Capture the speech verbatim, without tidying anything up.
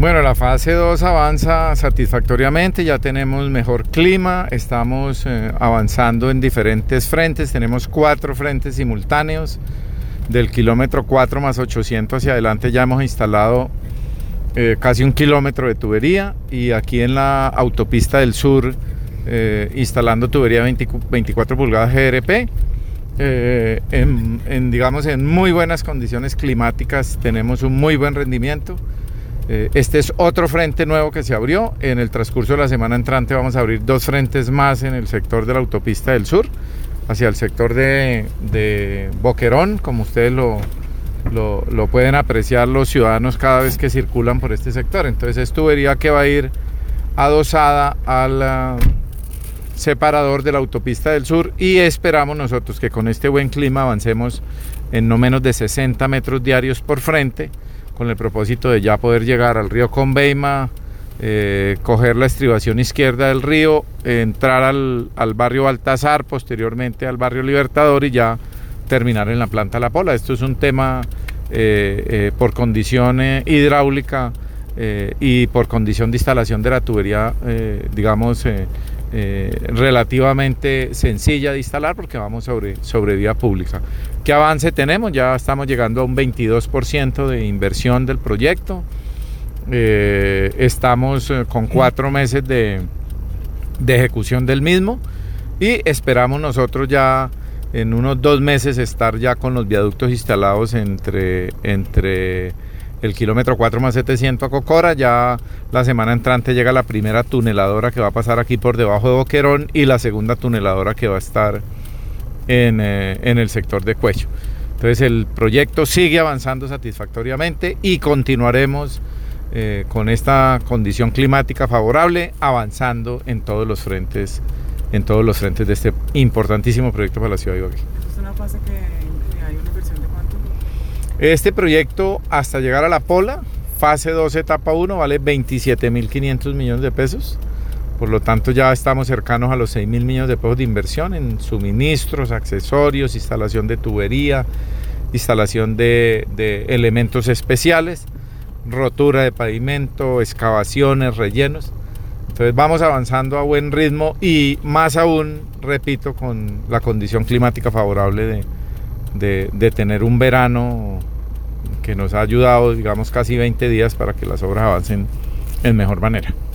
Bueno, la fase dos avanza satisfactoriamente, ya tenemos mejor clima, estamos eh, avanzando en diferentes frentes, tenemos cuatro frentes simultáneos, del kilómetro cuatro más ochocientos hacia adelante ya hemos instalado eh, casi un kilómetro de tubería, y aquí en la autopista del sur eh, instalando tubería veinticuatro pulgadas G R P, eh, en, en, digamos en muy buenas condiciones climáticas, tenemos un muy buen rendimiento. Este es otro frente nuevo que se abrió. En el transcurso de la semana entrante vamos a abrir dos frentes más en el sector de la autopista del sur, hacia el sector de, de Boquerón, como ustedes lo, lo, lo pueden apreciar los ciudadanos cada vez que circulan por este sector. Entonces es tubería que va a ir adosada al uh, separador de la autopista del sur, y esperamos nosotros que con este buen clima avancemos en no menos de sesenta metros diarios por frente, con el propósito de ya poder llegar al río Conveima, eh, coger la estribación izquierda del río, eh, entrar al, al barrio Baltasar, posteriormente al barrio Libertador, y ya terminar en la planta La Pola. Esto es un tema eh, eh, por condición eh, hidráulica eh, y por condición de instalación de la tubería, eh, digamos, eh, eh, relativamente sencilla de instalar, porque vamos sobre, sobre vía pública. ¿Qué avance tenemos? Ya estamos llegando a un veintidós por ciento de inversión del proyecto. Eh, estamos eh, con cuatro meses de, de ejecución del mismo, y esperamos nosotros ya en unos dos meses estar ya con los viaductos instalados entre, entre el kilómetro cuatro más setecientos a Cocora. Ya la semana entrante llega la primera tuneladora que va a pasar aquí por debajo de Boquerón, y la segunda tuneladora que va a estar En, eh, en el sector de Cuello. Entonces el proyecto sigue avanzando satisfactoriamente, y continuaremos eh, con esta condición climática favorable, avanzando en todos los frentes, en todos los frentes de este importantísimo proyecto para la ciudad de Ibagué. ¿Es una fase que, que hay una inversión de cuánto? Este proyecto, hasta llegar a La Pola, fase dos, etapa uno, vale veintisiete mil quinientos millones de pesos. Por lo tanto, ya estamos cercanos a los seis mil millones de pesos de inversión en suministros, accesorios, instalación de tubería, instalación de, de elementos especiales, rotura de pavimento, excavaciones, rellenos. Entonces vamos avanzando a buen ritmo, y más aún, repito, con la condición climática favorable de, de, de tener un verano que nos ha ayudado, digamos, casi veinte días para que las obras avancen en mejor manera.